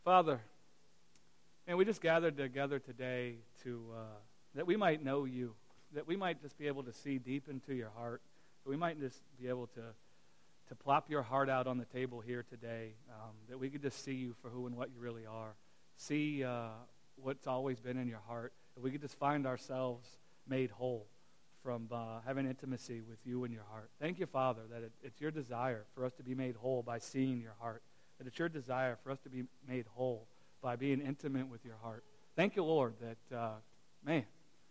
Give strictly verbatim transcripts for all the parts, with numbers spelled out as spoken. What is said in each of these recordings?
Father, and we just gathered together today to uh, that we might know you, that we might just be able to see deep into your heart, that we might just be able to to plop your heart out on the table here today, um, that we could just see you for who and what you really are, see uh, what's always been in your heart, that we could just find ourselves made whole from uh, having intimacy with you in your heart. Thank you, Father, that it, it's your desire for us to be made whole by seeing your heart, that it's your desire for us to be made whole by being intimate with your heart. Thank you, Lord, that, uh, man,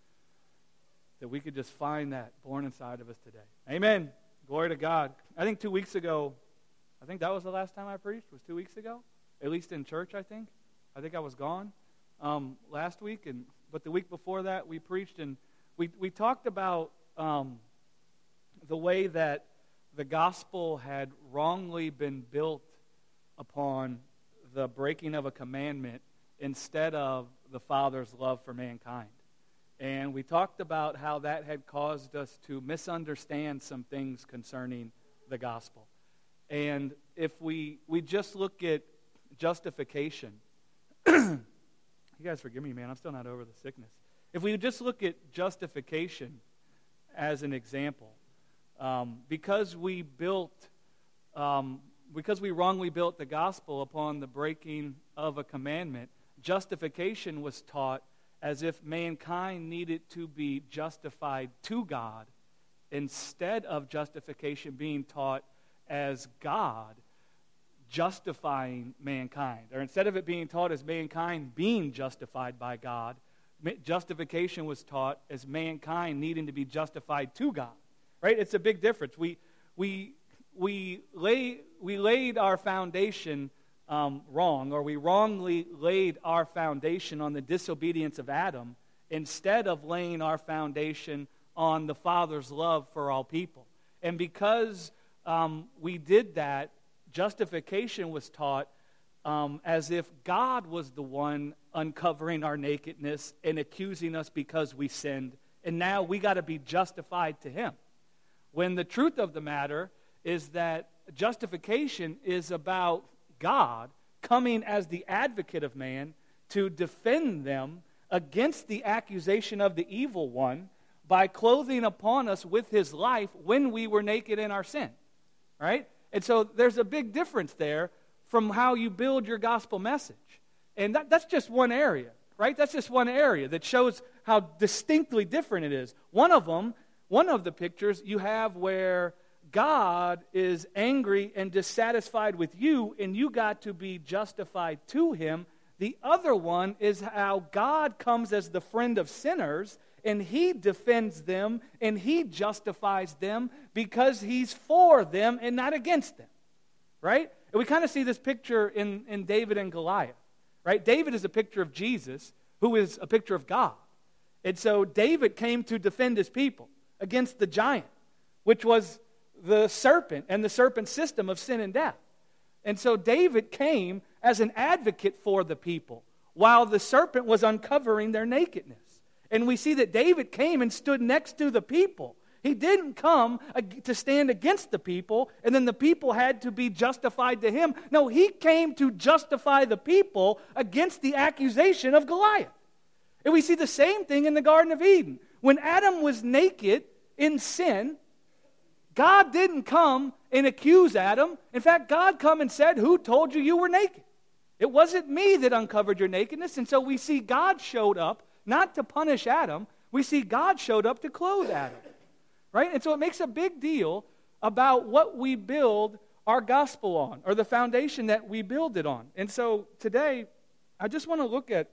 that we could just find that born inside of us today. Amen. Glory to God. I think two weeks ago, I think that was the last time I preached, was two weeks ago, at least in church, I think. I think I was gone um, last week, and but the week before that, we preached, and we, we talked about um, the way that the gospel had wrongly been built upon the breaking of a commandment instead of the Father's love for mankind. And we talked about how that had caused us to misunderstand some things concerning the gospel. And if we we just look at justification, you guys forgive me, man, I'm still not over the sickness. If we just look at justification as an example, um, because we built, um, because we wrongly built the gospel upon the breaking of a commandment, justification was taught as if mankind needed to be justified to God instead of justification being taught as God justifying mankind. Or instead of it being taught as mankind being justified by God, justification was taught as mankind needing to be justified to God. Right? It's a big difference. We we we lay we laid our foundation Um, wrong, or we wrongly laid our foundation on the disobedience of Adam instead of laying our foundation on the Father's love for all people. And because um, we did that, justification was taught um, as if God was the one uncovering our nakedness and accusing us because we sinned, and now we got to be justified to Him. When the truth of the matter is that justification is about God coming as the advocate of man to defend them against the accusation of the evil one by clothing upon us with His life when we were naked in our sin. Right? And so there's a big difference there from how you build your gospel message. And that, that's just one area, right? That's just one area that shows how distinctly different it is. One of them, one of the pictures you have where God is angry and dissatisfied with you, and you got to be justified to Him. The other one is how God comes as the friend of sinners, and He defends them, and He justifies them because He's for them and not against them. Right? And we kind of see this picture in, in David and Goliath. Right? David is a picture of Jesus, who is a picture of God. And so David came to defend his people against the giant, which was the serpent and the serpent's system of sin and death. And so David came as an advocate for the people while the serpent was uncovering their nakedness. And we see that David came and stood next to the people. He didn't come to stand against the people and then the people had to be justified to him. No, he came to justify the people against the accusation of Goliath. And we see the same thing in the Garden of Eden. When Adam was naked in sin, God didn't come and accuse Adam. In fact, God come and said, "Who told you you were naked?" It wasn't me that uncovered your nakedness. And so we see God showed up, not to punish Adam. We see God showed up to clothe Adam. Right? And so it makes a big deal about what we build our gospel on, or the foundation that we build it on. And so today, I just want to look at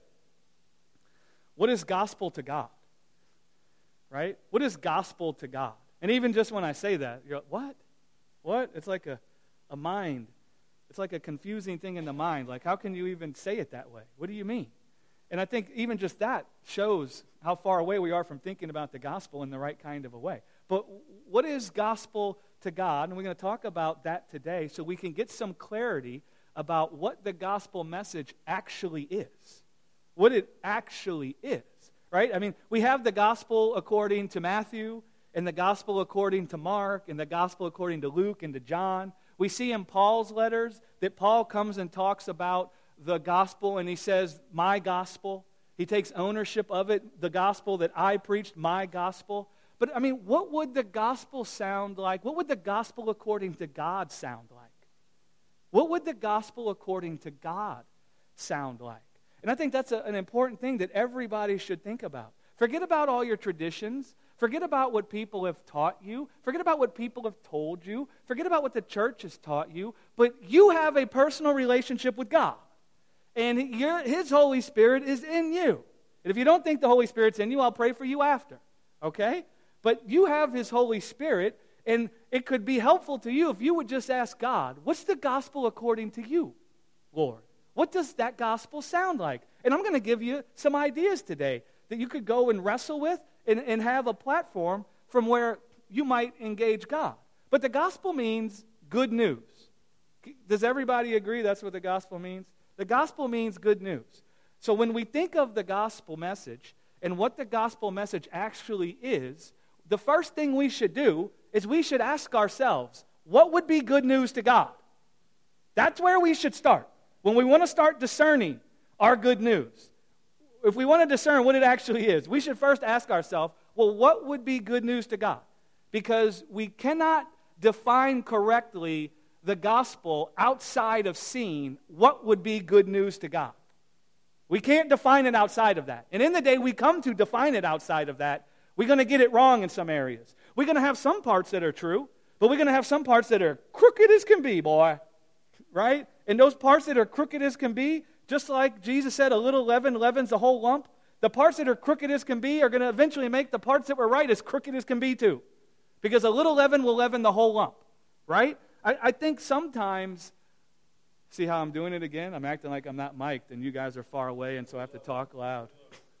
what is gospel to God. Right? What is gospel to God? And even just when I say that, you're like, what? What? It's like a, a mind. It's like a confusing thing in the mind. Like, how can you even say it that way? What do you mean? And I think even just that shows how far away we are from thinking about the gospel in the right kind of a way. But what is gospel to God? And we're going to talk about that today so we can get some clarity about what the gospel message actually is. What it actually is, right? I mean, we have the gospel according to Matthew, and the gospel according to Mark, and the gospel according to Luke and to John. We see in Paul's letters that Paul comes and talks about the gospel and he says, my gospel. He takes ownership of it, the gospel that I preached, my gospel. But, I mean, what would the gospel sound like? What would the gospel according to God sound like? What would the gospel according to God sound like? And I think that's a, an important thing that everybody should think about. Forget about all your traditions. Forget about what people have taught you. Forget about what people have told you. Forget about what the church has taught you. But you have a personal relationship with God. And your, His Holy Spirit is in you. And if you don't think the Holy Spirit's in you, I'll pray for you after. Okay? But you have His Holy Spirit, and it could be helpful to you if you would just ask God, what's the gospel according to you, Lord? What does that gospel sound like? And I'm going to give you some ideas today that you could go and wrestle with and, and have a platform from where you might engage God. But the gospel means good news. Does everybody agree that's what the gospel means? The gospel means good news. So when we think of the gospel message and what the gospel message actually is, the first thing we should do is we should ask ourselves, what would be good news to God? That's where we should start. When we want to start discerning our good news, if we want to discern what it actually is, we should first ask ourselves, well, what would be good news to God? Because we cannot define correctly the gospel outside of seeing what would be good news to God. We can't define it outside of that. And in the day we come to define it outside of that, we're going to get it wrong in some areas. We're going to have some parts that are true, but we're going to have some parts that are crooked as can be, boy. Right? And those parts that are crooked as can be, just like Jesus said, a little leaven leavens the whole lump, the parts that are crooked as can be are going to eventually make the parts that were right as crooked as can be too. Because a little leaven will leaven the whole lump. Right? I, I think sometimes, see how I'm doing it again? I'm acting like I'm not mic'd and you guys are far away and so I have to talk loud.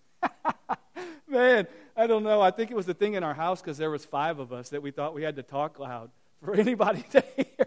Man, I don't know. I think it was the thing in our house because there was five of us that we thought we had to talk loud for anybody to hear.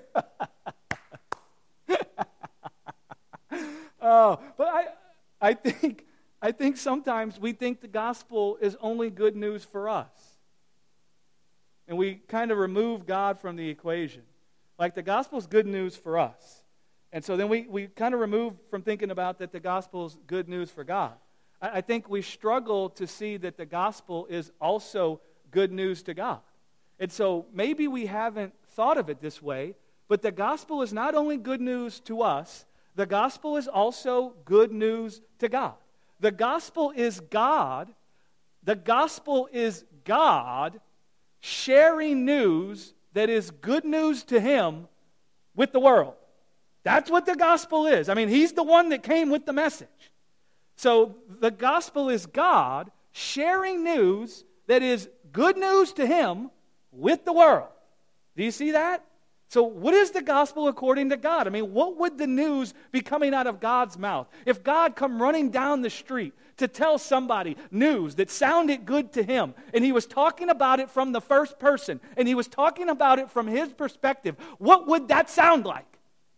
Oh, but I, I think, I think sometimes we think the gospel is only good news for us, and we kind of remove God from the equation. Like the gospel is good news for us, and so then we we kind of remove from thinking about that the gospel is good news for God. I, I think we struggle to see that the gospel is also good news to God, and so maybe we haven't thought of it this way. But the gospel is not only good news to us. The gospel is also good news to God. The gospel is God. The gospel is God sharing news that is good news to Him with the world. That's what the gospel is. I mean, He's the one that came with the message. So the gospel is God sharing news that is good news to Him with the world. Do you see that? So what is the gospel according to God? I mean, what would the news be coming out of God's mouth? If God come running down the street to tell somebody news that sounded good to Him, and He was talking about it from the first person, and He was talking about it from His perspective, what would that sound like?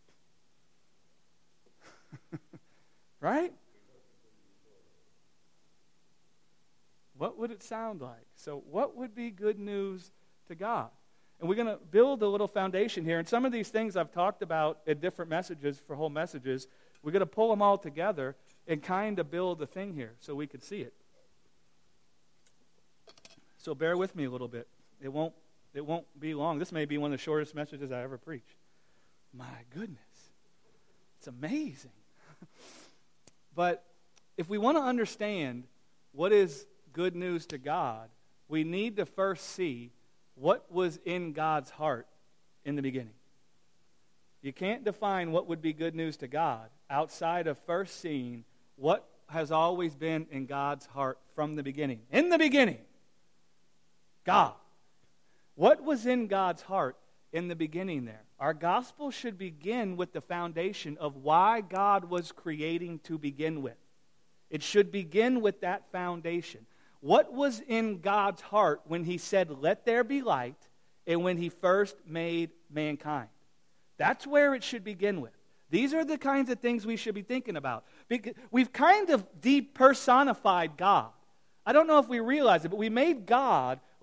Right? What would it sound like? So what would be good news to God? And we're going to build a little foundation here. And some of these things I've talked about in different messages for whole messages, we're going to pull them all together and kind of build a thing here so we could see it. So bear with me a little bit. It won't, it won't be long. This may be one of the shortest messages I ever preached. My goodness. It's amazing. But if we want to understand what is good news to God, we need to first see what was in God's heart in the beginning. You can't define what would be good news to God outside of first seeing what has always been in God's heart from the beginning. In the beginning, God. What was in God's heart in the beginning there? Our gospel should begin with the foundation of why God was creating to begin with. It should begin with that foundation. What was in God's heart when He said, let there be light, and when He first made mankind? That's where it should begin with. These are the kinds of things we should be thinking about. Because we've kind of depersonified God. I don't know if we realize it, but we made God like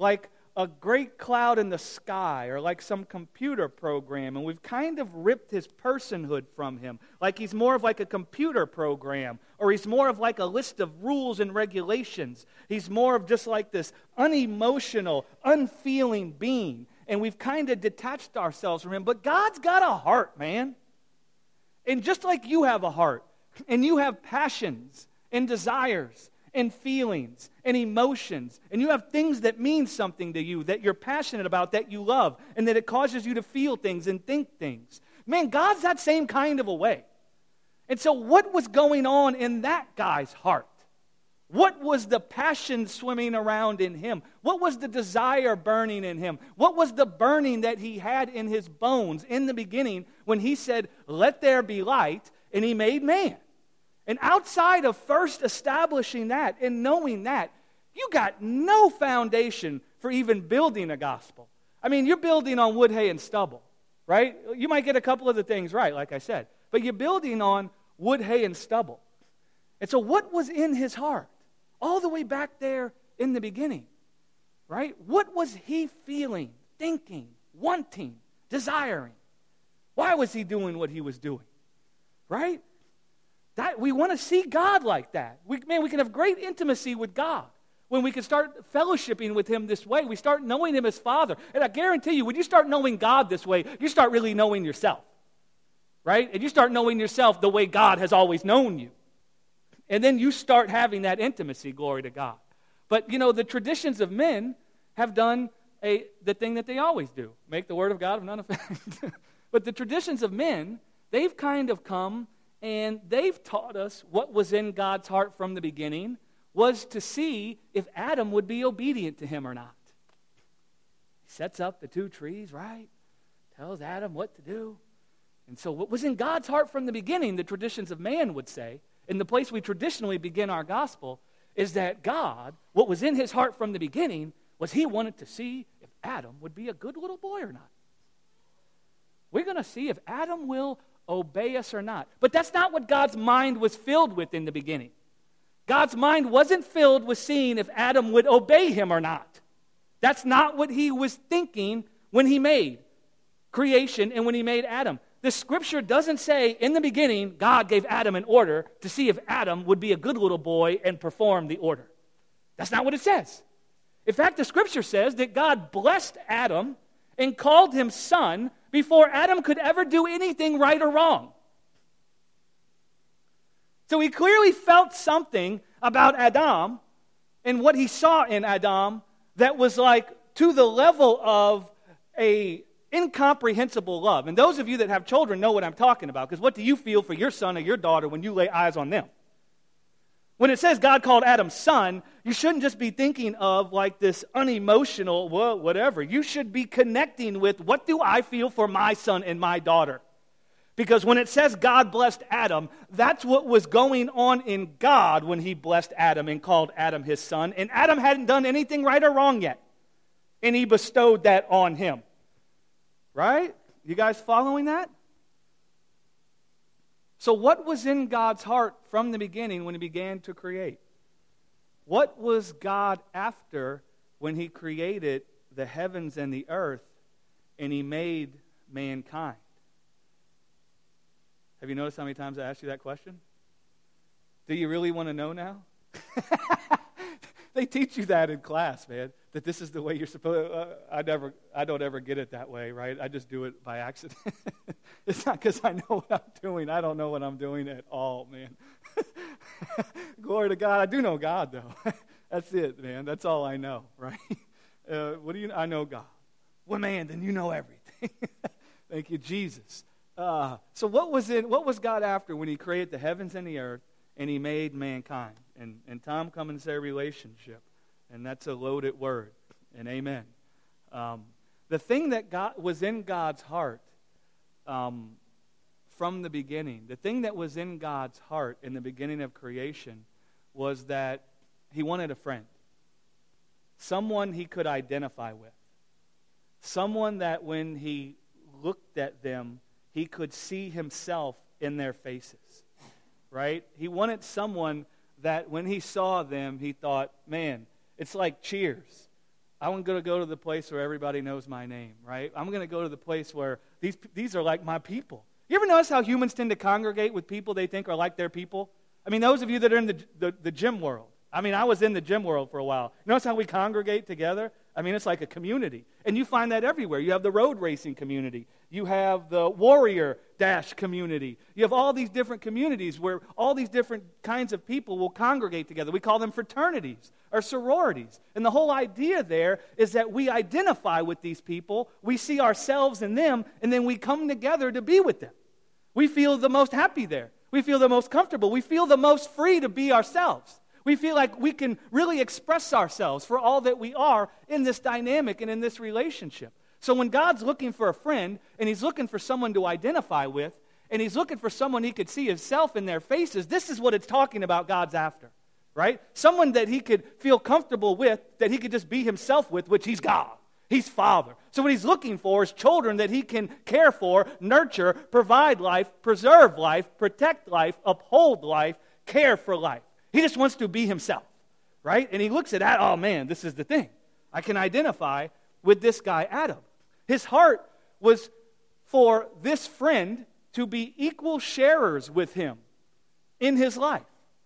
a great cloud in the sky or like some computer program, and we've kind of ripped his personhood from him. Like he's more of like a computer program, or he's more of like a list of rules and regulations. He's more of just like this unemotional, unfeeling being, and we've kind of detached ourselves from him. But God's got a heart, man. And just like you have a heart, and you have passions and desires and feelings and emotions, and you have things that mean something to you, that you're passionate about, that you love, and that it causes you to feel things and think things. Man, God's that same kind of a way. And so what was going on in that guy's heart? What was the passion swimming around in him? What was the desire burning in him? What was the burning that he had in his bones in the beginning when he said, "Let there be light," and he made man? And outside of first establishing that and knowing that, you got no foundation for even building a gospel. I mean, you're building on wood, hay, and stubble, right? You might get a couple of the things right, like I said, but you're building on wood, hay, and stubble. And so what was in his heart? All the way back there in the beginning, right? What was he feeling, thinking, wanting, desiring? Why was he doing what he was doing, right? That, we want to see God like that. We, man, we can have great intimacy with God when we can start fellowshipping with him this way. We start knowing him as Father. And I guarantee you, when you start knowing God this way, you start really knowing yourself, right? And you start knowing yourself the way God has always known you. And then you start having that intimacy, glory to God. But, you know, the traditions of men have done a, the thing that they always do, make the word of God of none effect. But the traditions of men, they've kind of come and they've taught us what was in God's heart from the beginning was to see if Adam would be obedient to him or not. He sets up the two trees, right? Tells Adam what to do. And so what was in God's heart from the beginning, the traditions of man would say, and the place we traditionally begin our gospel, is that God, what was in his heart from the beginning, was he wanted to see if Adam would be a good little boy or not. We're going to see if Adam will obey us or not. But that's not what God's mind was filled with in the beginning. God's mind wasn't filled with seeing if Adam would obey him or not. That's not what he was thinking when he made creation and when he made Adam. The scripture doesn't say, in the beginning, God gave Adam an order to see if Adam would be a good little boy and perform the order. That's not what it says. In fact, the scripture says that God blessed Adam and called him son before Adam could ever do anything right or wrong. So he clearly felt something about Adam and what he saw in Adam that was like to the level of a incomprehensible love. And those of you that have children know what I'm talking about, because what do you feel for your son or your daughter when you lay eyes on them? When it says God called Adam son, you shouldn't just be thinking of like this unemotional, well, whatever. You should be connecting with, what do I feel for my son and my daughter? Because when it says God blessed Adam, that's what was going on in God when he blessed Adam and called Adam his son. And Adam hadn't done anything right or wrong yet. And he bestowed that on him. Right? You guys following that? So what was in God's heart from the beginning when he began to create? What was God after when he created the heavens and the earth and he made mankind? Have you noticed how many times I asked you that question? Do you really want to know now? They teach you that in class, man, that this is the way you're supposed to. Uh, I never, I don't ever get it that way, right? I just do it by accident. It's not because I know what I'm doing. I don't know what I'm doing at all, man. Glory to God. I do know God, though. That's it, man. That's all I know, right? Uh, what do you know? I know God. Well, man, then you know everything. Thank you, Jesus. Uh, so what was it? What was God after when he created the heavens and the earth and he made mankind? And, and Tom come and say relationship. And that's a loaded word. And amen. Um, the thing that God was in God's heart um, from the beginning, the thing that was in God's heart in the beginning of creation was that he wanted a friend. Someone he could identify with. Someone that when he looked at them, he could see himself in their faces. Right? He wanted someone that when he saw them, he thought, man, it's like Cheers. I'm going to go to the place where everybody knows my name, right? I'm going to go to the place where these these are like my people. You ever notice how humans tend to congregate with people they think are like their people? I mean, those of you that are in the, the, the gym world. I mean, I was in the gym world for a while. Notice how we congregate together? I mean, it's like a community. And you find that everywhere. You have the road racing community. You have the warrior dash community. You have all these different communities where all these different kinds of people will congregate together. We call them fraternities or sororities. And the whole idea there is that we identify with these people, we see ourselves in them, and then we come together to be with them. We feel the most happy there. We feel the most comfortable. We feel the most free to be ourselves. We feel like we can really express ourselves for all that we are in this dynamic and in this relationship. So when God's looking for a friend, and He's looking for someone to identify with, and He's looking for someone He could see Himself in their faces, this is what it's talking about God's after, right? Someone that He could feel comfortable with, that He could just be Himself with, which He's God. He's Father. So what He's looking for is children that He can care for, nurture, provide life, preserve life, protect life, uphold life, care for life. He just wants to be Himself, right? And He looks at that, oh man, this is the thing. I can identify with this guy, Adam. His heart was for this friend to be equal sharers with him in his life.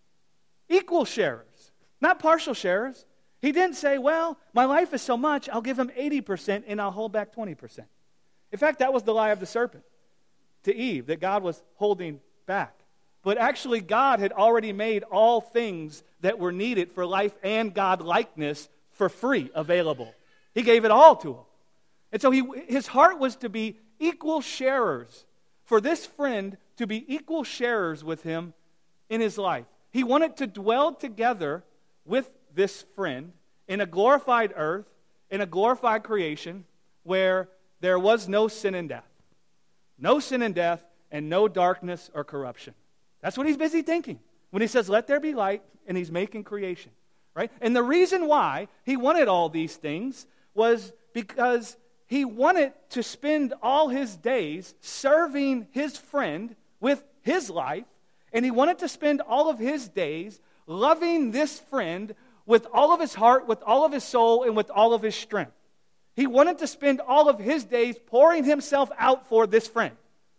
Equal sharers, not partial sharers. He didn't say, well, my life is so much, I'll give him eighty percent and I'll hold back twenty percent. In fact, that was the lie of the serpent to Eve, that God was holding back. But actually, God had already made all things that were needed for life and God-likeness for free available. He gave it all to him. And so he, his heart was to be equal sharers, for this friend to be equal sharers with him in his life. He wanted to dwell together with this friend in a glorified earth, in a glorified creation, where there was no sin and death. No sin and death, and no darkness or corruption. That's what he's busy thinking when he says, let there be light, and he's making creation, right? And the reason why he wanted all these things was because he wanted to spend all his days serving his friend with his life, and he wanted to spend all of his days loving this friend with all of his heart, with all of his soul, and with all of his strength. He wanted to spend all of his days pouring himself out for this friend,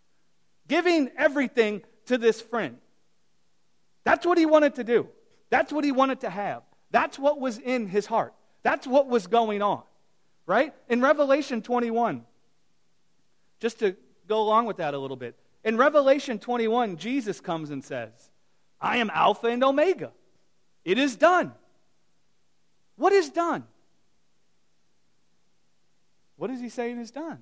giving everything to this friend. That's what he wanted to do. That's what he wanted to have. That's what was in his heart. That's what was going on, right? In Revelation twenty-one, just to go along with that a little bit, in Revelation twenty-one, Jesus comes and says, I am Alpha and Omega. It is done. What is done? What is he saying is done?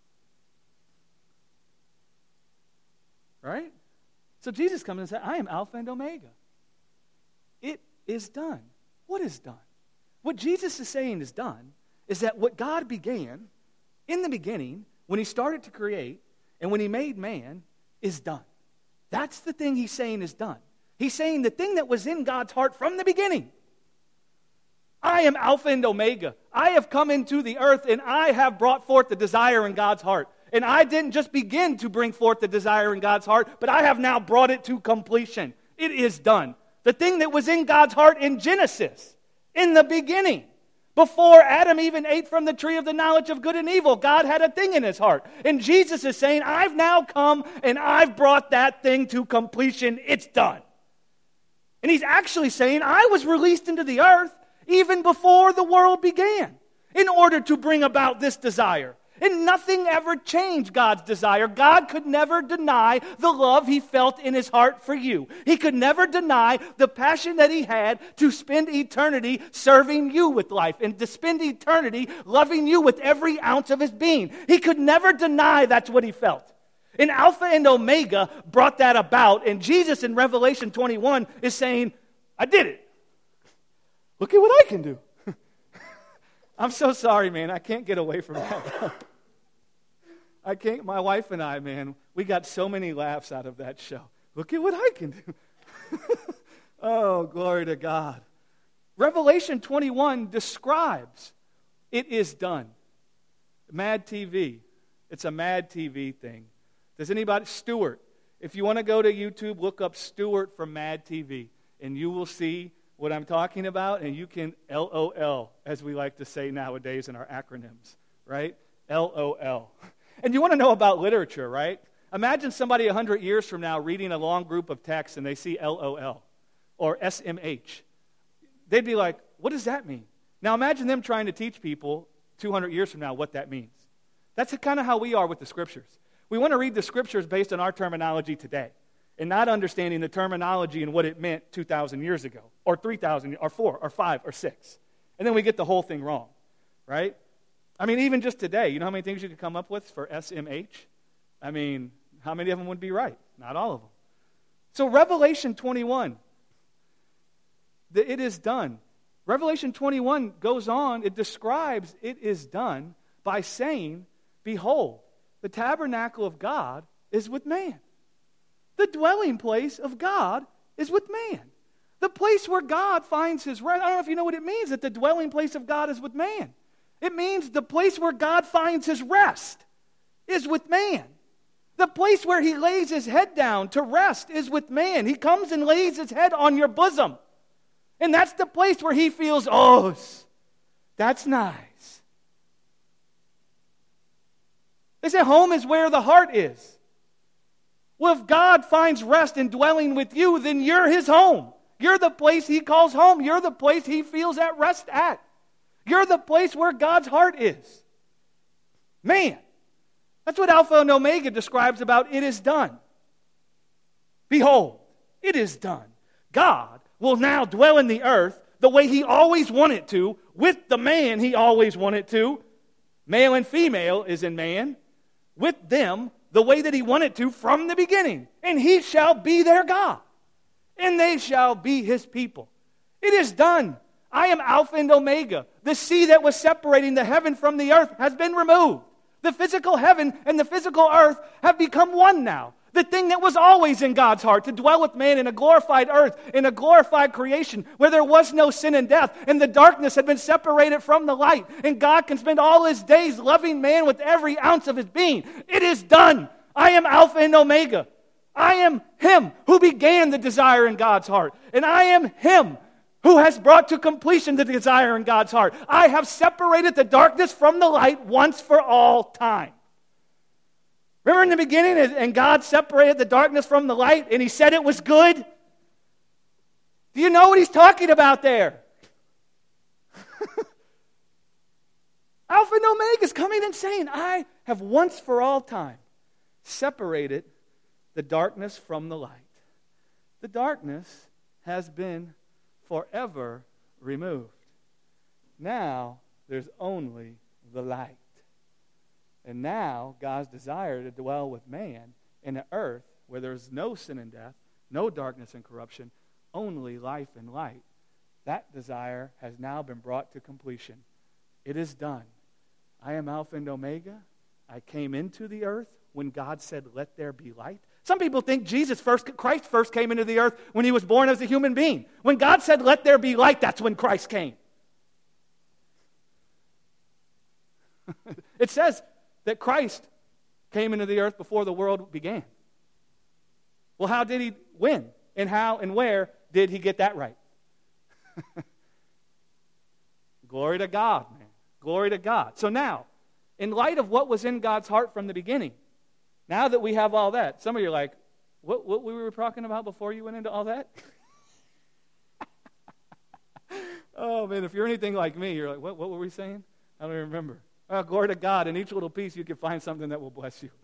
Right? So Jesus comes and says, I am Alpha and Omega. It is done. What is done? What Jesus is saying is done is that what God began in the beginning, when He started to create, and when He made man, is done. That's the thing He's saying is done. He's saying the thing that was in God's heart from the beginning. I am Alpha and Omega. I have come into the earth and I have brought forth the desire in God's heart. And I didn't just begin to bring forth the desire in God's heart, but I have now brought it to completion. It is done. The thing that was in God's heart in Genesis, in the beginning, before Adam even ate from the tree of the knowledge of good and evil, God had a thing in His heart. And Jesus is saying, I've now come and I've brought that thing to completion. It's done. And He's actually saying, I was released into the earth even before the world began in order to bring about this desire. And nothing ever changed God's desire. God could never deny the love He felt in His heart for you. He could never deny the passion that He had to spend eternity serving you with life and to spend eternity loving you with every ounce of His being. He could never deny that's what He felt. And Alpha and Omega brought that about. And Jesus in Revelation twenty-one is saying, I did it. Look at what I can do. I'm so sorry, man. I can't get away from that. I can't. My wife and I, man, we got so many laughs out of that show. Look at what I can do. Oh, glory to God. Revelation twenty-one describes it is done. Mad T V. It's a Mad T V thing. Does anybody? Stuart. If you want to go to YouTube, look up Stuart from Mad T V, and you will see what I'm talking about, and you can L O L, as we like to say nowadays in our acronyms, right? L O L. And you want to know about literature, right? Imagine somebody one hundred years from now reading a long group of texts and they see L O L or S M H. They'd be like, what does that mean? Now imagine them trying to teach people two hundred years from now what that means. That's kind of how we are with the Scriptures. We want to read the Scriptures based on our terminology today and not understanding the terminology and what it meant two thousand years ago or three thousand or four or five or six. And then we get the whole thing wrong, right? I mean, even just today, you know how many things you could come up with for S M H? I mean, how many of them would be right? Not all of them. So Revelation twenty-one, the it is done. Revelation twenty-one goes on, it describes it is done by saying, behold, the tabernacle of God is with man. The dwelling place of God is with man. The place where God finds his rest. I don't know if you know what it means that the dwelling place of God is with man. It means the place where God finds his rest is with man. The place where he lays his head down to rest is with man. He comes and lays his head on your bosom. And that's the place where he feels, oh, that's nice. They say home is where the heart is. Well, if God finds rest in dwelling with you, then you're his home. You're the place he calls home. You're the place he feels at rest at. You're the place where God's heart is. Man, that's what Alpha and Omega describes about it is done. Behold, it is done. God will now dwell in the earth the way he always wanted to, with the man he always wanted to. Male and female is in man. With them, the way that he wanted to from the beginning. And he shall be their God. And they shall be his people. It is done. I am Alpha and Omega. The sea that was separating the heaven from the earth has been removed. The physical heaven and the physical earth have become one now. The thing that was always in God's heart, to dwell with man in a glorified earth, in a glorified creation, where there was no sin and death, and the darkness had been separated from the light, and God can spend all his days loving man with every ounce of his being. It is done. I am Alpha and Omega. I am him who began the desire in God's heart, and I am him who has brought to completion the desire in God's heart. I have separated the darkness from the light once for all time. Remember in the beginning, and God separated the darkness from the light, and he said it was good? Do you know what he's talking about there? Alpha and Omega is coming and saying, I have once for all time separated the darkness from the light. The darkness has been forever removed. Now there's only the light. And now God's desire to dwell with man in an earth where there's no sin and death, no darkness and corruption, only life and light. That desire has now been brought to completion. It is done. I am Alpha and Omega. I came into the earth when God said, let there be light. Some people think Jesus first, Christ first came into the earth when he was born as a human being. When God said, let there be light, that's when Christ came. It says that Christ came into the earth before the world began. Well, how did he win? And how and where did he get that right? Glory to God, man. Glory to God. So now, in light of what was in God's heart from the beginning, now that we have all that, some of you are like, what, what we were talking about before you went into all that? Oh, man, if you're anything like me, you're like, what, what were we saying? I don't even remember. Oh, glory to God. In each little piece, you can find something that will bless you.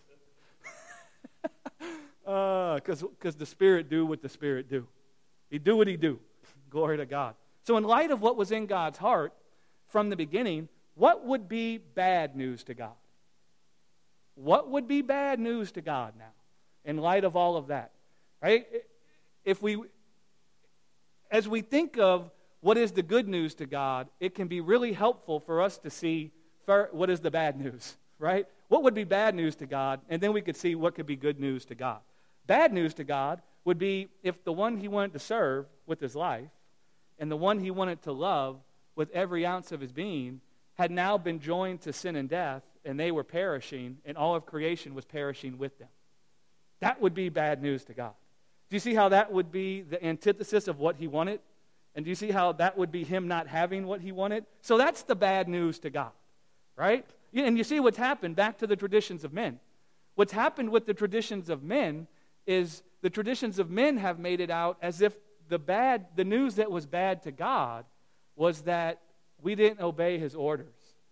Because uh, because the Spirit do what the Spirit do. He do what he do. Glory to God. So in light of what was in God's heart from the beginning, what would be bad news to God? What would be bad news to God now in light of all of that? Right? If we, as we think of what is the good news to God, it can be really helpful for us to see what is the bad news, right? What would be bad news to God? And then we could see what could be good news to God. Bad news to God would be if the one he wanted to serve with his life and the one he wanted to love with every ounce of his being had now been joined to sin and death, and they were perishing, and all of creation was perishing with them. That would be bad news to God. Do you see how that would be the antithesis of what he wanted? And do you see how that would be him not having what he wanted? So that's the bad news to God, right? And you see what's happened, back to the traditions of men. What's happened with the traditions of men is the traditions of men have made it out as if the bad, the news that was bad to God was that we didn't obey his orders.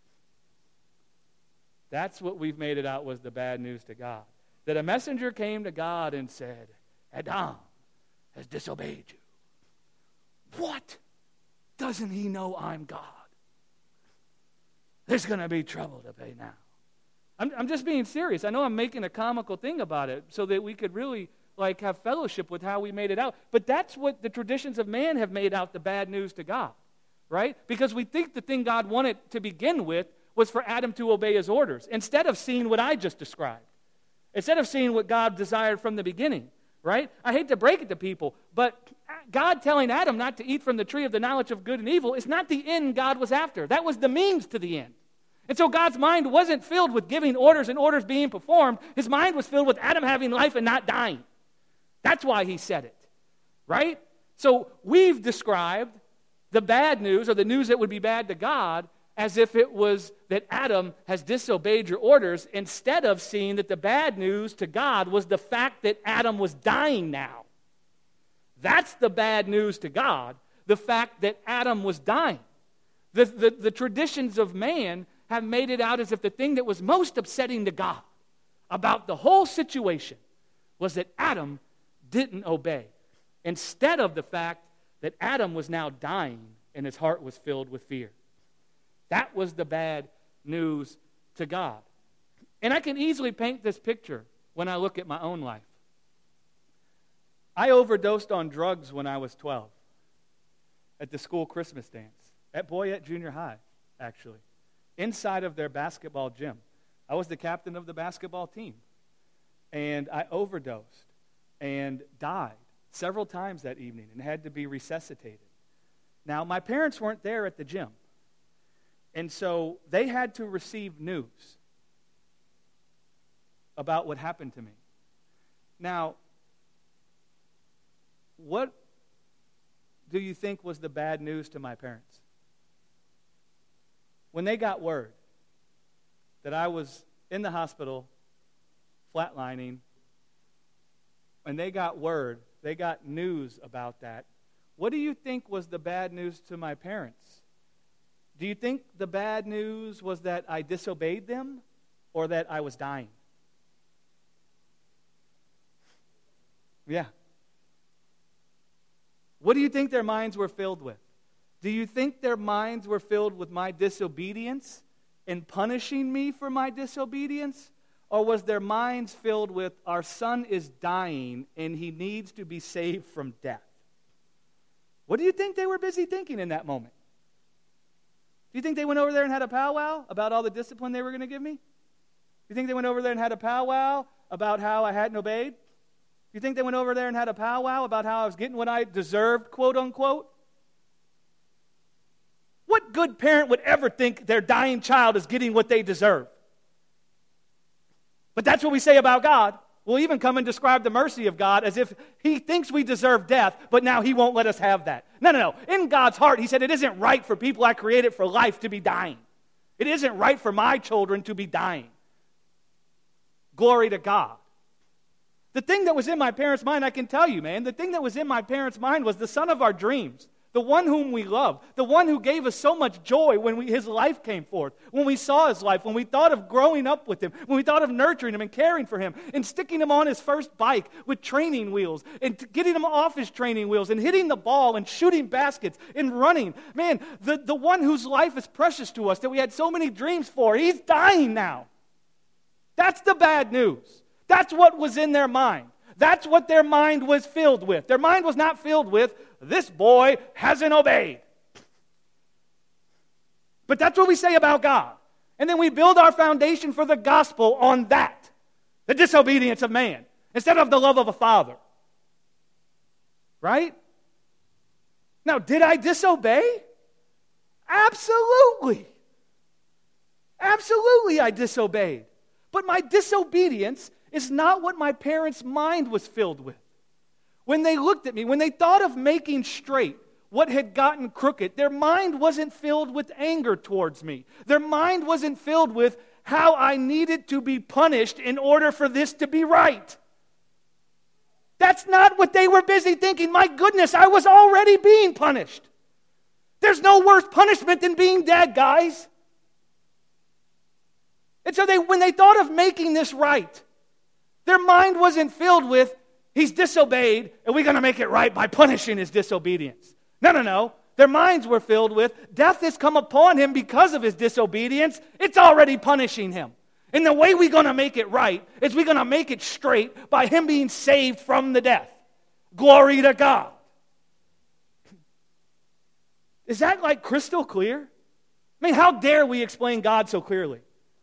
That's what we've made it out was the bad news to God. That a messenger came to God and said, Adam has disobeyed you. What? Doesn't he know I'm God? There's going to be trouble to pay now. I'm, I'm just being serious. I know I'm making a comical thing about it so that we could really like have fellowship with how we made it out. But that's what the traditions of man have made out the bad news to God, right? Because we think the thing God wanted to begin with was for Adam to obey his orders instead of seeing what I just described. Instead of seeing what God desired from the beginning, right? I hate to break it to people, but God telling Adam not to eat from the tree of the knowledge of good and evil is not the end God was after. That was the means to the end. And so God's mind wasn't filled with giving orders and orders being performed. His mind was filled with Adam having life and not dying. That's why he said it, right? So we've described the bad news, or the news that would be bad to God, as if it was that Adam has disobeyed your orders, instead of seeing that the bad news to God was the fact that Adam was dying now. That's the bad news to God, the fact that Adam was dying. The, the, the traditions of man have made it out as if the thing that was most upsetting to God about the whole situation was that Adam didn't obey, instead of the fact that Adam was now dying and his heart was filled with fear. That was the bad news to God. And I can easily paint this picture when I look at my own life. I overdosed on drugs when I was twelve at the school Christmas dance, at Boyette Junior High, actually, inside of their basketball gym. I was the captain of the basketball team, and I overdosed and died several times that evening and had to be resuscitated. Now, my parents weren't there at the gym, and so they had to receive news about what happened to me. Now, what do you think was the bad news to my parents? When they got word that I was in the hospital flatlining, and they got word, they got news about that, what do you think was the bad news to my parents? Do you think the bad news was that I disobeyed them or that I was dying? Yeah. What do you think their minds were filled with? Do you think their minds were filled with my disobedience and punishing me for my disobedience? Or was their minds filled with, our son is dying and he needs to be saved from death? What do you think they were busy thinking in that moment? Do you think they went over there and had a powwow about all the discipline they were going to give me? Do you think they went over there and had a powwow about how I hadn't obeyed? Do you think they went over there and had a powwow about how I was getting what I deserved, quote unquote? What good parent would ever think their dying child is getting what they deserve? But that's what we say about God. We'll even come and describe the mercy of God as if he thinks we deserve death, but now he won't let us have that. No, no, no. In God's heart, he said it isn't right for people I created for life to be dying. It isn't right for my children to be dying. Glory to God. The thing that was in my parents' mind, I can tell you, man, the thing that was in my parents' mind was the son of our dreams, the one whom we love, the one who gave us so much joy when we, his life came forth, when we saw his life, when we thought of growing up with him, when we thought of nurturing him and caring for him and sticking him on his first bike with training wheels and t- getting him off his training wheels and hitting the ball and shooting baskets and running. Man, the, the one whose life is precious to us that we had so many dreams for, he's dying now. That's the bad news. That's what was in their mind. That's what their mind was filled with. Their mind was not filled with, this boy hasn't obeyed. But that's what we say about God. And then we build our foundation for the gospel on that. The disobedience of man. Instead of the love of a father. Right? Now, did I disobey? Absolutely. Absolutely I disobeyed. But my disobedience is not what my parents' mind was filled with. When they looked at me, when they thought of making straight what had gotten crooked. Their mind wasn't filled with anger towards me. Their mind wasn't filled with how I needed to be punished in order for this to be right. That's not what they were busy thinking. My goodness, I was already being punished. There's no worse punishment than being dead, guys. And so they, when they thought of making this right, their mind wasn't filled with, he's disobeyed, and we're going to make it right by punishing his disobedience. No, no, no. Their minds were filled with, death has come upon him because of his disobedience. It's already punishing him. And the way we're going to make it right is we're going to make it straight by him being saved from the death. Glory to God. Is that like crystal clear? I mean, how dare we explain God so clearly?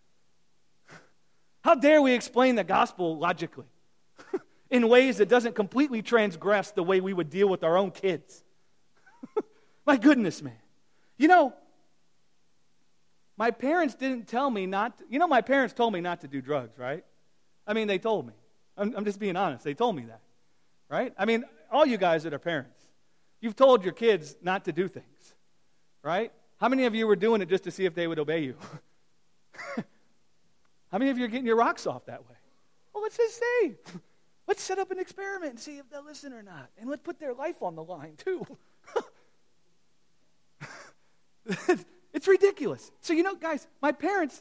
How dare we explain the gospel logically in ways that doesn't completely transgress the way we would deal with our own kids? My goodness, man. You know, my parents didn't tell me not to, you know, my parents told me not to do drugs, right? I mean, they told me. I'm, I'm just being honest. They told me that, right? I mean, all you guys that are parents, you've told your kids not to do things, right? How many of you were doing it just to see if they would obey you? How many of you are getting your rocks off that way? Well, let's just say, let's set up an experiment and see if they'll listen or not. And let's put their life on the line, too. It's ridiculous. So, you know, guys, my parents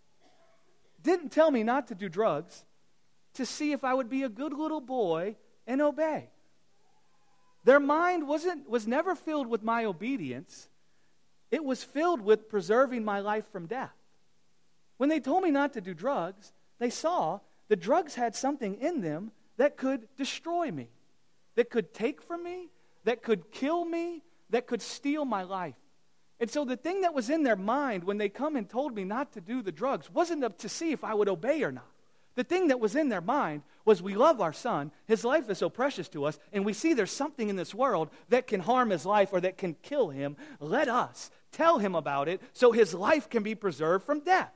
didn't tell me not to do drugs to see if I would be a good little boy and obey. Their mind wasn't was never filled with my obedience. It was filled with preserving my life from death. When they told me not to do drugs, they saw the drugs had something in them that could destroy me, that could take from me, that could kill me, that could steal my life. And so the thing that was in their mind when they come and told me not to do the drugs wasn't up to see if I would obey or not. The thing that was in their mind was, we love our son, his life is so precious to us, and we see there's something in this world that can harm his life or that can kill him. Let us tell him about it so his life can be preserved from death.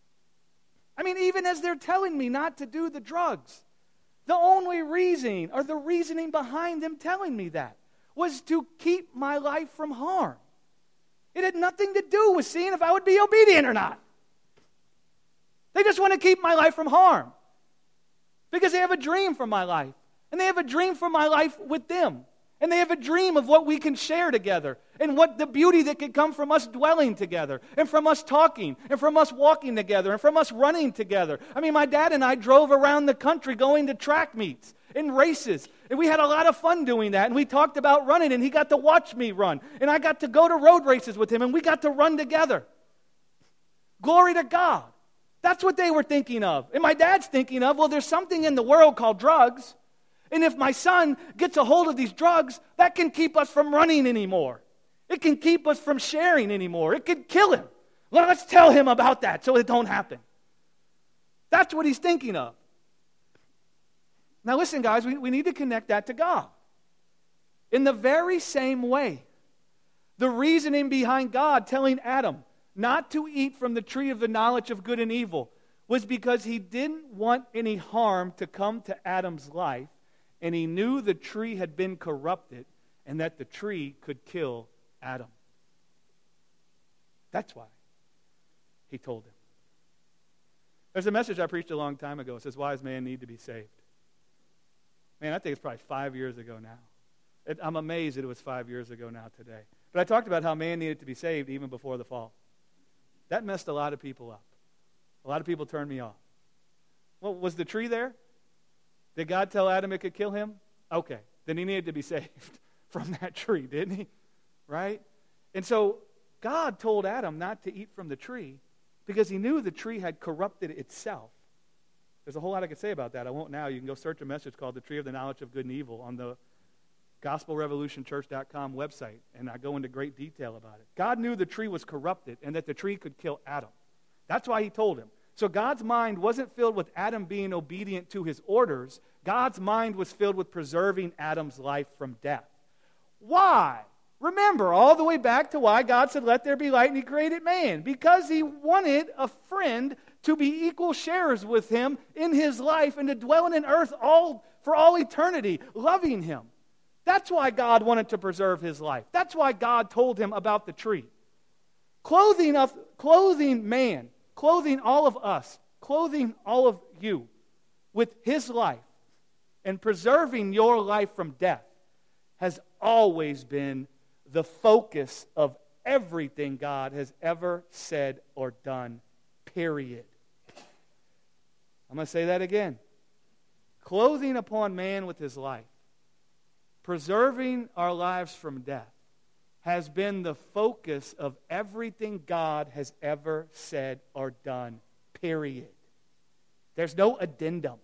I mean, even as they're telling me not to do the drugs, the only reason or the reasoning behind them telling me that was to keep my life from harm. It had nothing to do with seeing if I would be obedient or not. They just want to keep my life from harm because they have a dream for my life. And they have a dream for my life with them. And they have a dream of what we can share together and what the beauty that can come from us dwelling together and from us talking and from us walking together and from us running together. I mean, my dad and I drove around the country going to track meets and races. And we had a lot of fun doing that. And we talked about running, and he got to watch me run. And I got to go to road races with him, and we got to run together. Glory to God. That's what they were thinking of. And my dad's thinking of, well, there's something in the world called drugs. And if my son gets a hold of these drugs, that can keep us from running anymore. It can keep us from sharing anymore. It could kill him. Well, let's tell him about that so it don't happen. That's what he's thinking of. Now listen, guys, we, we need to connect that to God. In the very same way, the reasoning behind God telling Adam not to eat from the tree of the knowledge of good and evil was because he didn't want any harm to come to Adam's life, and he knew the tree had been corrupted and that the tree could kill Adam. That's why he told him. There's a message I preached a long time ago. It says, why does man need to be saved? Man, I think it's probably five years ago now. It, I'm amazed that it was five years ago now today. But I talked about how man needed to be saved even before the fall. That messed a lot of people up. A lot of people turned me off. Well, was the tree there? Did God tell Adam it could kill him? Okay, then he needed to be saved from that tree, didn't he? Right? And so God told Adam not to eat from the tree because he knew the tree had corrupted itself. There's a whole lot I could say about that. I won't now. You can go search a message called The Tree of the Knowledge of Good and Evil on the gospel revolution church dot com website, and I go into great detail about it. God knew the tree was corrupted and that the tree could kill Adam. That's why he told him. So God's mind wasn't filled with Adam being obedient to his orders. God's mind was filled with preserving Adam's life from death. Why? Remember, all the way back to why God said, let there be light, and he created man. Because he wanted a friend to be equal sharers with him in his life and to dwell in earth all for all eternity, loving him. That's why God wanted to preserve his life. That's why God told him about the tree. Clothing of clothing man, clothing all of us, clothing all of you with his life and preserving your life from death has always been the focus of everything God has ever said or done, period. I'm going to say that again. Clothing upon man with his life, preserving our lives from death, has been the focus of everything God has ever said or done, period. There's no addendum.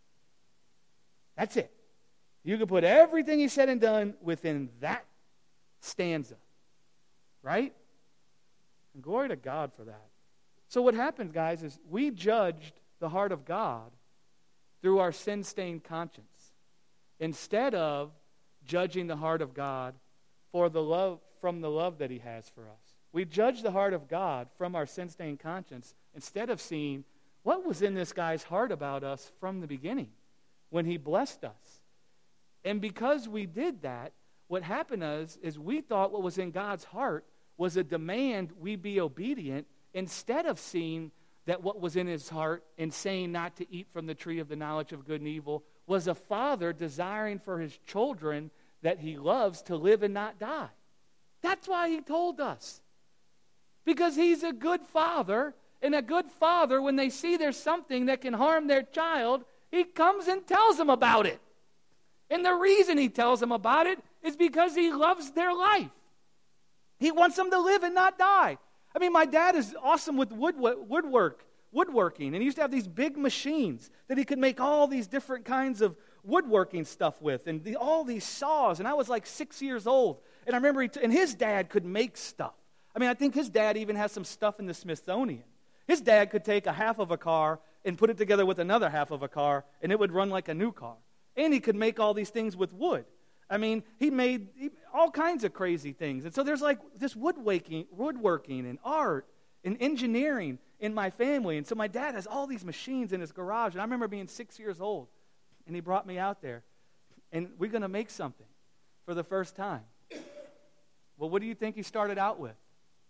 That's it. You can put everything he said and done within that stanza. Right? And glory to God for that. So what happens, guys, is we judged the heart of God through our sin-stained conscience instead of judging the heart of God for the love from the love that he has for us. We judge the heart of God from our sin-stained conscience instead of seeing what was in this guy's heart about us from the beginning when he blessed us. And because we did that, what happened is, is we thought what was in God's heart was a demand we be obedient instead of seeing that what was in his heart and saying not to eat from the tree of the knowledge of good and evil was a father desiring for his children that he loves to live and not die. That's why he told us. Because he's a good father, and a good father, when they see there's something that can harm their child, he comes and tells them about it. And the reason he tells them about it is because he loves their life. He wants them to live and not die. I mean, my dad is awesome with wood, woodwork, woodworking, and he used to have these big machines that he could make all these different kinds of woodworking stuff with, and the, all these saws, and I was like six years old, and I remember, he t- and his dad could make stuff. I mean, I think his dad even has some stuff in the Smithsonian. His dad could take a half of a car and put it together with another half of a car, and it would run like a new car. And he could make all these things with wood. I mean, he made all kinds of crazy things. And so there's like this woodworking, woodworking and art and engineering in my family. And so my dad has all these machines in his garage. And I remember being six years old, and he brought me out there. And we're going to make something for the first time. Well, what do you think he started out with?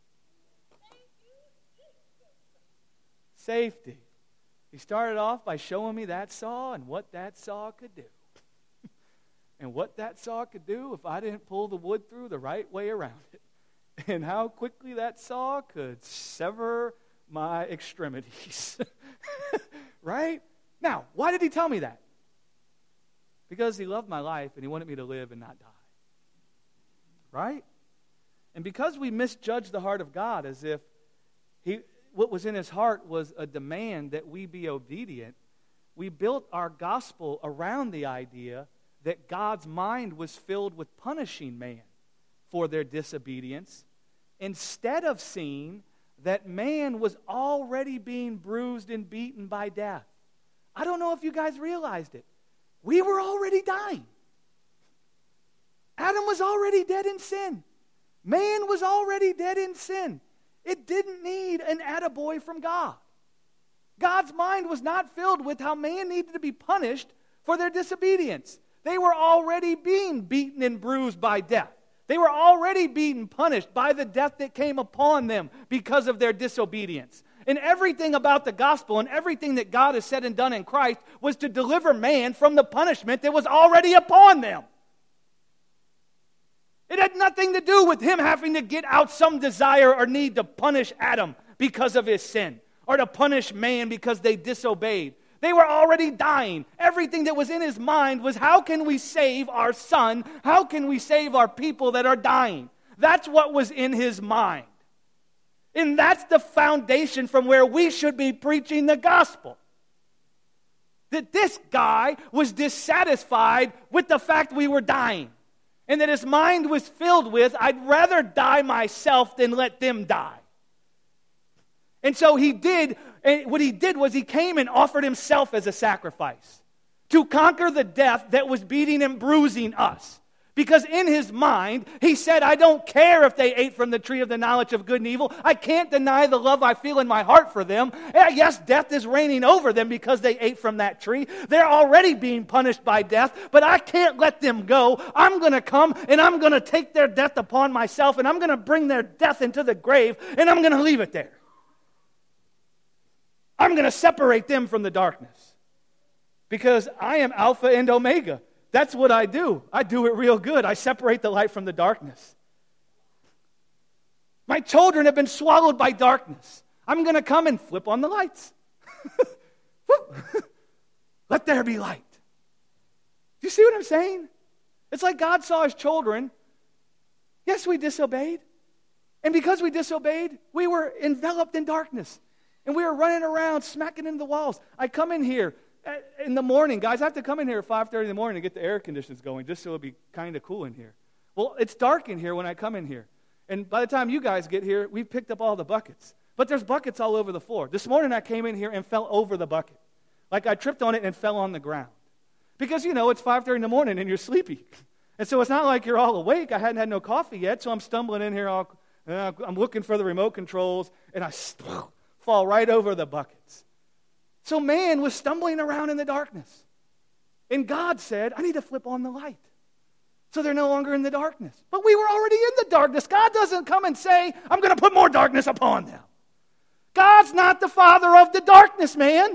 Safety. He started off by showing me that saw and what that saw could do. And what that saw could do if I didn't pull the wood through the right way around it. And how quickly that saw could sever my extremities. Right? Now, why did he tell me that? Because he loved my life and he wanted me to live and not die. Right? And because we misjudged the heart of God as if he, what was in his heart was a demand that we be obedient, we built our gospel around the idea that God's mind was filled with punishing man for their disobedience, instead of seeing that man was already being bruised and beaten by death. I don't know if you guys realized it. We were already dying. Adam was already dead in sin. Man was already dead in sin. It didn't need an attaboy from God. God's mind was not filled with how man needed to be punished for their disobedience. They were already being beaten and bruised by death. They were already being punished by the death that came upon them because of their disobedience. And everything about the gospel and everything that God has said and done in Christ was to deliver man from the punishment that was already upon them. It had nothing to do with him having to get out some desire or need to punish Adam because of his sin, or to punish man because they disobeyed. They were already dying. Everything that was in his mind was, how can we save our son? How can we save our people that are dying? That's what was in his mind. And that's the foundation from where we should be preaching the gospel. That this guy was dissatisfied with the fact we were dying. And that his mind was filled with, I'd rather die myself than let them die. And so he did, and what he did was he came and offered himself as a sacrifice to conquer the death that was beating and bruising us. Because in his mind, he said, I don't care if they ate from the tree of the knowledge of good and evil. I can't deny the love I feel in my heart for them. Yes, death is reigning over them because they ate from that tree. They're already being punished by death, but I can't let them go. I'm going to come and I'm going to take their death upon myself, and I'm going to bring their death into the grave, and I'm going to leave it there. I'm going to separate them from the darkness because I am Alpha and Omega. That's what I do. I do it real good. I separate the light from the darkness. My children have been swallowed by darkness. I'm going to come and flip on the lights. Let there be light. Do you see what I'm saying? It's like God saw his children. Yes, we disobeyed. And because we disobeyed, we were enveloped in darkness. And we were running around, smacking into the walls. I come in here in the morning, guys, I have to come in here at five thirty in the morning to get the air conditioners going just so it'll be kind of cool in here. Well, it's dark in here when I come in here. And by the time you guys get here, we've picked up all the buckets. But there's buckets all over the floor. This morning I came in here and fell over the bucket. Like I tripped on it and fell on the ground. Because, you know, it's five thirty in the morning and you're sleepy. And so it's not like you're all awake. I hadn't had no coffee yet, so I'm stumbling in here. All, uh, I'm looking for the remote controls, and I fall right over the buckets. So man was stumbling around in the darkness. And God said, I need to flip on the light. So they're no longer in the darkness. But we were already in the darkness. God doesn't come and say, I'm going to put more darkness upon them. God's not the father of the darkness, man.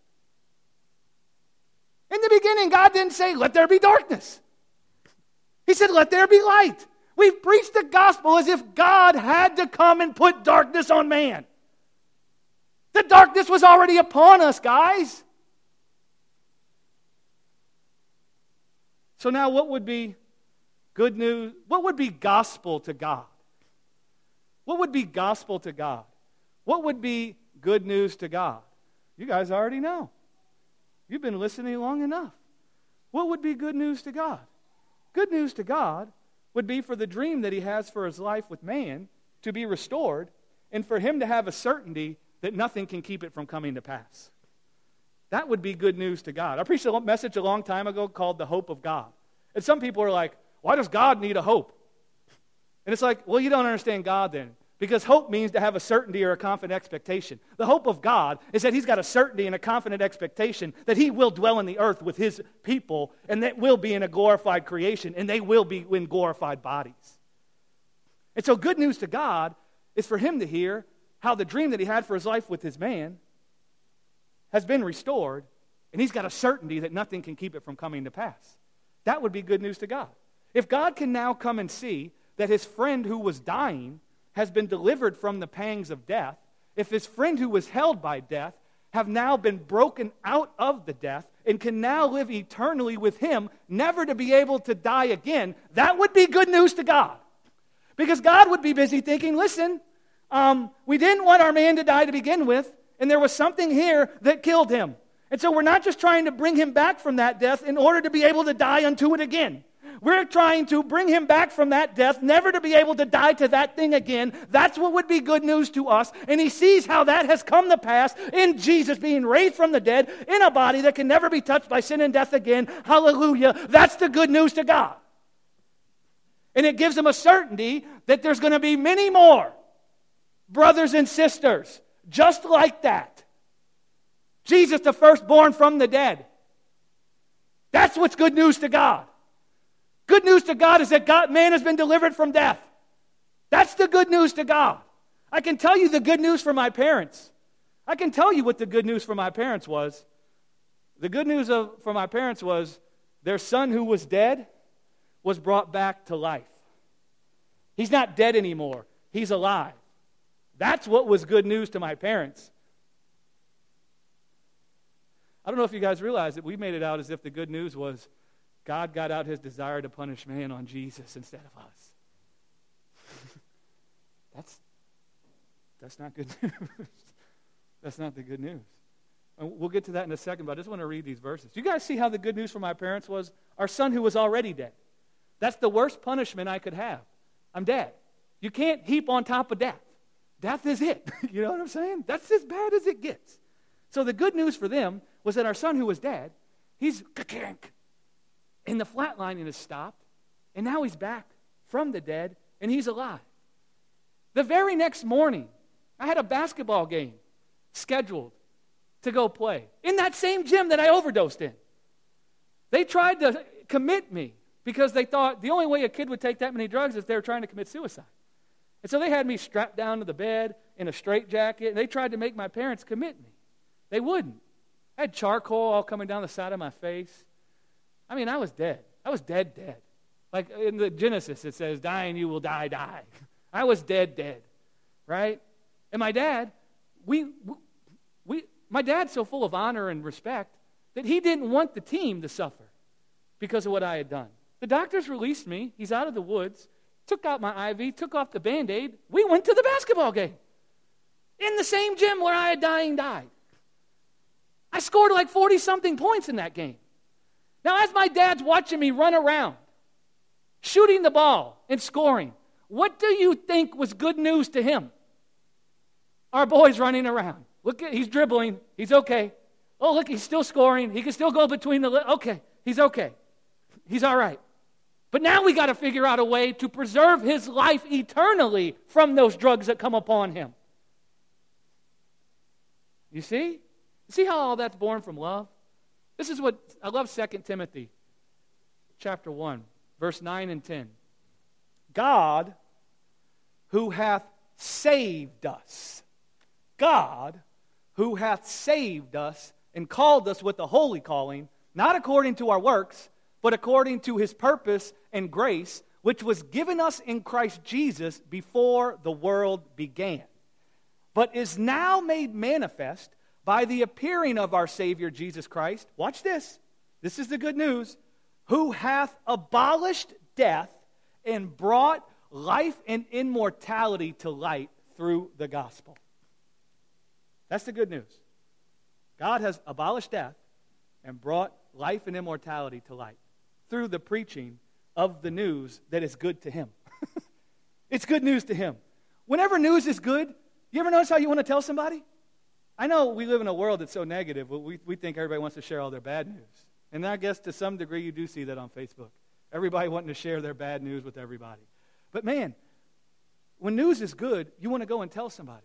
In the beginning, God didn't say, let there be darkness. He said, let there be light. We've preached the gospel as if God had to come and put darkness on man. The darkness was already upon us, guys. So now what would be good news? What would be gospel to God? What would be gospel to God? What would be good news to God? You guys already know. You've been listening long enough. What would be good news to God? Good news to God would be for the dream that he has for his life with man to be restored, and for him to have a certainty that nothing can keep it from coming to pass. That would be good news to God. I preached a message a long time ago called The Hope of God. And some people are like, why does God need a hope? And it's like, well, you don't understand God then. Because hope means to have a certainty or a confident expectation. The hope of God is that he's got a certainty and a confident expectation that he will dwell in the earth with his people, and that will be in a glorified creation, and they will be in glorified bodies. And so good news to God is for him to hear how the dream that he had for his life with his man has been restored, and he's got a certainty that nothing can keep it from coming to pass. That would be good news to God. If God can now come and see that his friend who was dying has been delivered from the pangs of death, if his friend who was held by death have now been broken out of the death and can now live eternally with him, never to be able to die again, that would be good news to God. Because God would be busy thinking, listen, Um, we didn't want our man to die to begin with, and there was something here that killed him. And so we're not just trying to bring him back from that death in order to be able to die unto it again. We're trying to bring him back from that death, never to be able to die to that thing again. That's what would be good news to us. And he sees how that has come to pass in Jesus being raised from the dead in a body that can never be touched by sin and death again. Hallelujah. That's the good news to God. And it gives him a certainty that there's going to be many more brothers and sisters, just like that. Jesus, the firstborn from the dead. That's what's good news to God. Good news to God is that God, man has been delivered from death. That's the good news to God. I can tell you the good news for my parents. I can tell you what the good news for my parents was. The good news of, for my parents was their son who was dead was brought back to life. He's not dead anymore. He's alive. That's what was good news to my parents. I don't know if you guys realize that we made it out as if the good news was God got out his desire to punish man on Jesus instead of us. that's, that's not good news. That's not the good news. And we'll get to that in a second, but I just want to read these verses. Do you guys see how the good news for my parents was? Our son who was already dead. That's the worst punishment I could have. I'm dead. You can't heap on top of death. Death is it. You know what I'm saying? That's as bad as it gets. So the good news for them was that our son who was dead, he's and the flatlining has stopped, And now he's back from the dead, and he's alive. The very next morning, I had a basketball game scheduled to go play in that same gym that I overdosed in. They tried to commit me because they thought the only way a kid would take that many drugs is if they were trying to commit suicide. And so they had me strapped down to the bed in a straitjacket, and they tried to make my parents commit me. They wouldn't. I had charcoal all coming down the side of my face. I mean, I was dead. I was dead, dead. Like in the Genesis, it says, dying you will die, die. I was dead, dead, right? And my dad, we, we, my dad's so full of honor and respect that he didn't want the team to suffer because of what I had done. The doctors released me. He's out of the woods, took out my I V, took off the Band-Aid. We went to the basketball game in the same gym where I had dying died. I scored like forty-something points in that game. Now, as my dad's watching me run around, shooting the ball and scoring, what do you think was good news to him? Our boy's running around. Look, at, he's dribbling. He's okay. Oh, look, he's still scoring. He can still go between the... Li- okay, he's okay. He's all right. But now we got to figure out a way to preserve his life eternally from those drugs that come upon him. You see? See how all that's born from love? This is what, I love Second Timothy chapter one, verse nine and ten. God, who hath saved us. God, who hath saved us and called us with a holy calling, not according to our works, but according to his purpose and grace, which was given us in Christ Jesus before the world began, but is now made manifest by the appearing of our Savior Jesus Christ. Watch this. This is the good news. Who hath abolished death and brought life and immortality to light through the gospel. That's the good news. God has abolished death and brought life and immortality to light through the preaching of the news that is good to him. It's good news to him. Whenever news is good, you ever notice how you want to tell somebody? I know we live in a world that's so negative, but we, we think everybody wants to share all their bad news. And I guess to some degree you do see that on Facebook. Everybody wanting to share their bad news with everybody. But man, when news is good, you want to go and tell somebody.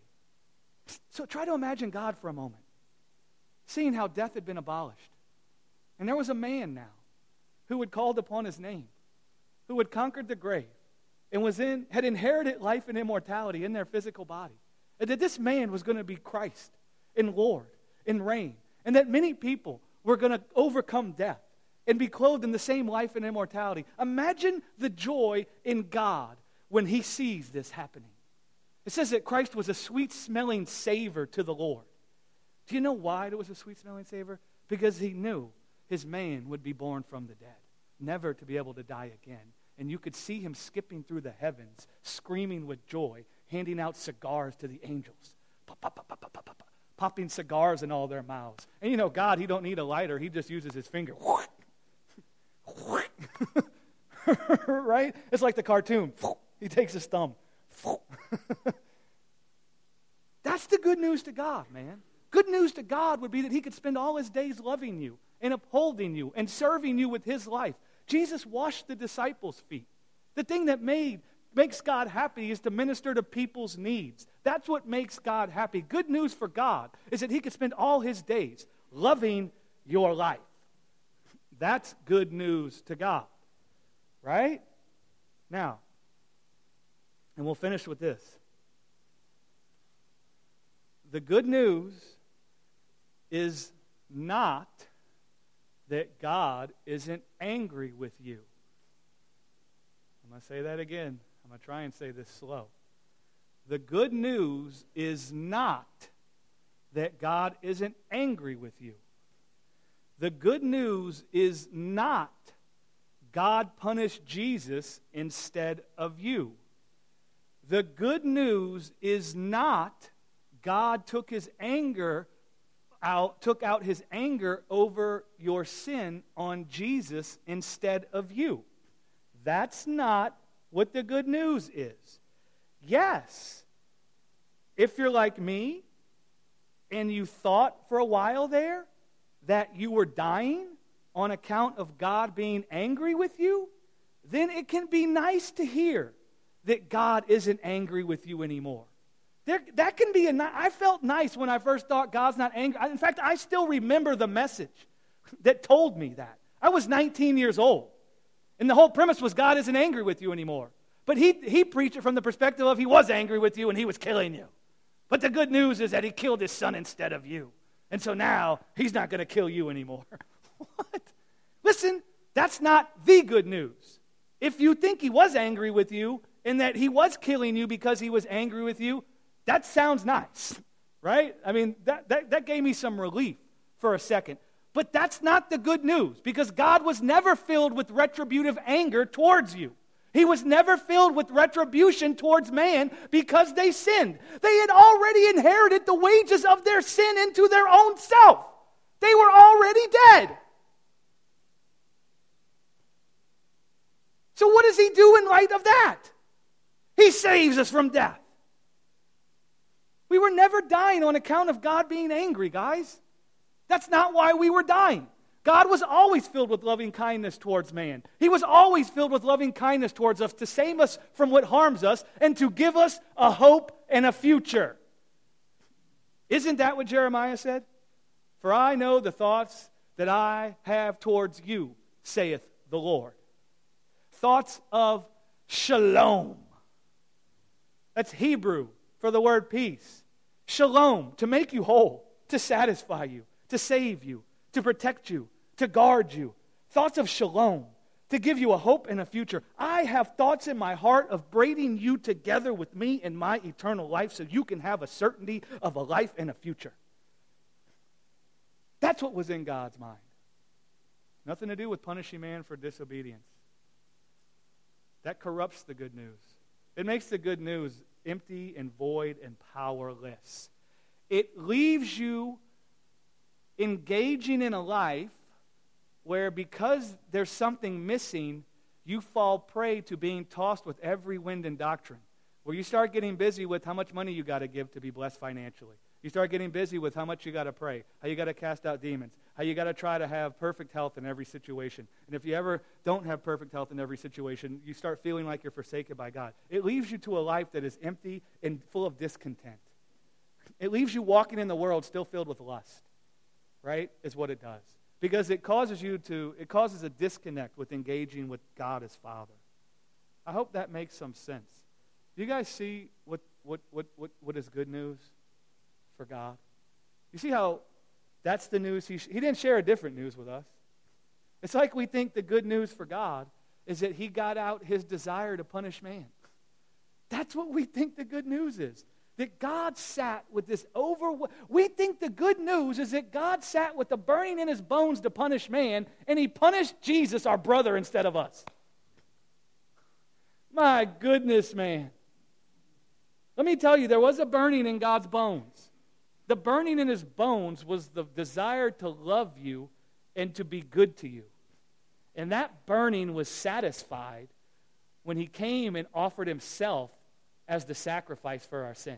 So try to imagine God for a moment, seeing how death had been abolished. And there was a man now who had called upon his name, who had conquered the grave, and was in had inherited life and immortality in their physical body. And that this man was going to be Christ and Lord and reign. And that many people were going to overcome death and be clothed in the same life and immortality. Imagine the joy in God when he sees this happening. It says that Christ was a sweet-smelling savor to the Lord. Do you know why it was a sweet-smelling savor? Because he knew his man would be born from the dead, never to be able to die again. And you could see him skipping through the heavens, screaming with joy, handing out cigars to the angels. Pop, pop, pop, pop, pop, pop, pop, popping cigars in all their mouths. And you know, God, he don't need a lighter. He just uses his finger. Right? It's like the cartoon. He takes his thumb. That's the good news to God, man. Good news to God would be that he could spend all his days loving you and upholding you and serving you with his life. Jesus washed the disciples' feet. The thing that made makes God happy is to minister to people's needs. That's what makes God happy. Good news for God is that he could spend all his days loving your life. That's good news to God, right? Now, and we'll finish with this. The good news is not that God isn't angry with you. I'm going to say that again. I'm going to try and say this slow. The good news is not that God isn't angry with you. The good news is not God punished Jesus instead of you. The good news is not God took his anger out, took out his anger over your sin on Jesus instead of you. That's not what the good news is. Yes, if you're like me and you thought for a while there that you were dying on account of God being angry with you, then it can be nice to hear that God isn't angry with you anymore. There, that can be a. I felt nice when I first thought God's not angry. In fact, I still remember the message that told me that. I was nineteen years old, and the whole premise was God isn't angry with you anymore. But he he preached it from the perspective of he was angry with you and he was killing you. But the good news is that he killed his son instead of you, and so now he's not going to kill you anymore. What? Listen, that's not the good news. If you think he was angry with you and that he was killing you because he was angry with you, that sounds nice, right? I mean, that, that, that gave me some relief for a second. But that's not the good news, because God was never filled with retributive anger towards you. He was never filled with retribution towards man because they sinned. They had already inherited the wages of their sin into their own self. They were already dead. So what does he do in light of that? He saves us from death. We were never dying on account of God being angry, guys. That's not why we were dying. God was always filled with loving kindness towards man. He was always filled with loving kindness towards us to save us from what harms us and to give us a hope and a future. Isn't that what Jeremiah said? For I know the thoughts that I have towards you, saith the Lord. Thoughts of shalom. That's Hebrew for the word peace. Shalom, to make you whole, to satisfy you, to save you, to protect you, to guard you. Thoughts of shalom, to give you a hope and a future. I have thoughts in my heart of braiding you together with me in my eternal life so you can have a certainty of a life and a future. That's what was in God's mind. Nothing to do with punishing man for disobedience. That corrupts the good news. It makes the good news empty and void and powerless. It leaves you engaging in a life where, because there's something missing, you fall prey to being tossed with every wind and doctrine. Where you start getting busy with how much money you got to give to be blessed financially. You start getting busy with how much you got to pray, how you got to cast out demons, how you got to try to have perfect health in every situation. And if you ever don't have perfect health in every situation, you start feeling like you're forsaken by God. It leaves you to a life that is empty and full of discontent. It leaves you walking in the world still filled with lust, right, is what it does. Because it causes you to, it causes a disconnect with engaging with God as Father. I hope that makes some sense. Do you guys see what, what, what, what, what is good news for God? You see how that's the news? He, sh- he didn't share a different news with us. It's like we think the good news for God is that he got out his desire to punish man. That's what we think the good news is. That God sat with this over... We think the good news is that God sat with the burning in his bones to punish man, and he punished Jesus, our brother, instead of us. My goodness, man. Let me tell you, there was a burning in God's bones. The burning in his bones was the desire to love you and to be good to you. And that burning was satisfied when he came and offered himself as the sacrifice for our sin.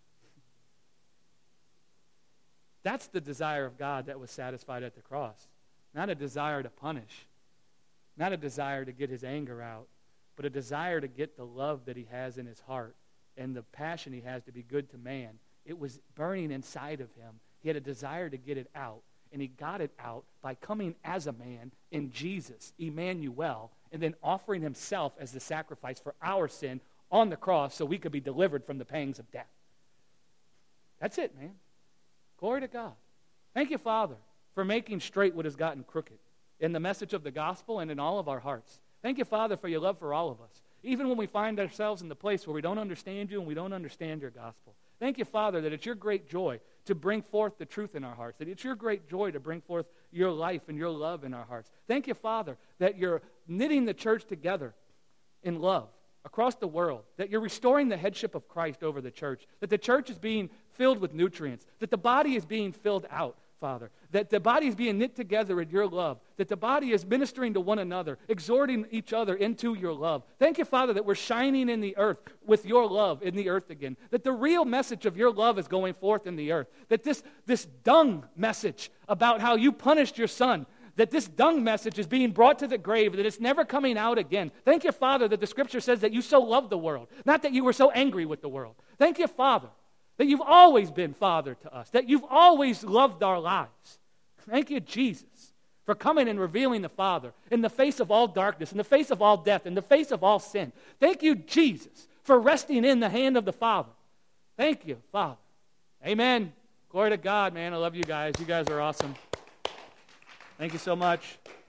That's the desire of God that was satisfied at the cross. Not a desire to punish. Not a desire to get his anger out, but a desire to get the love that he has in his heart and the passion he has to be good to man. It was burning inside of him. He had a desire to get it out, and he got it out by coming as a man in Jesus, Emmanuel, and then offering himself as the sacrifice for our sin on the cross so we could be delivered from the pangs of death. That's it, man. Glory to God. Thank you, Father, for making straight what has gotten crooked in the message of the gospel and in all of our hearts. Thank you, Father, for your love for all of us, even when we find ourselves in the place where we don't understand you and we don't understand your gospel. Thank you, Father, that it's your great joy to bring forth the truth in our hearts, that it's your great joy to bring forth your life and your love in our hearts. Thank you, Father, that you're knitting the church together in love across the world, that you're restoring the headship of Christ over the church, that the church is being filled with nutrients, that the body is being filled out, Father, that the body is being knit together in your love, that the body is ministering to one another, exhorting each other into your love. Thank you, Father, that we're shining in the earth with your love in the earth again, that the real message of your love is going forth in the earth, that this, this dung message about how you punished your son that this dung message is being brought to the grave, that it's never coming out again. Thank you, Father, that the Scripture says that you so loved the world, not that you were so angry with the world. Thank you, Father, that you've always been Father to us, that you've always loved our lives. Thank you, Jesus, for coming and revealing the Father in the face of all darkness, in the face of all death, in the face of all sin. Thank you, Jesus, for resting in the hand of the Father. Thank you, Father. Amen. Glory to God, man. I love you guys. You guys are awesome. Thank you so much.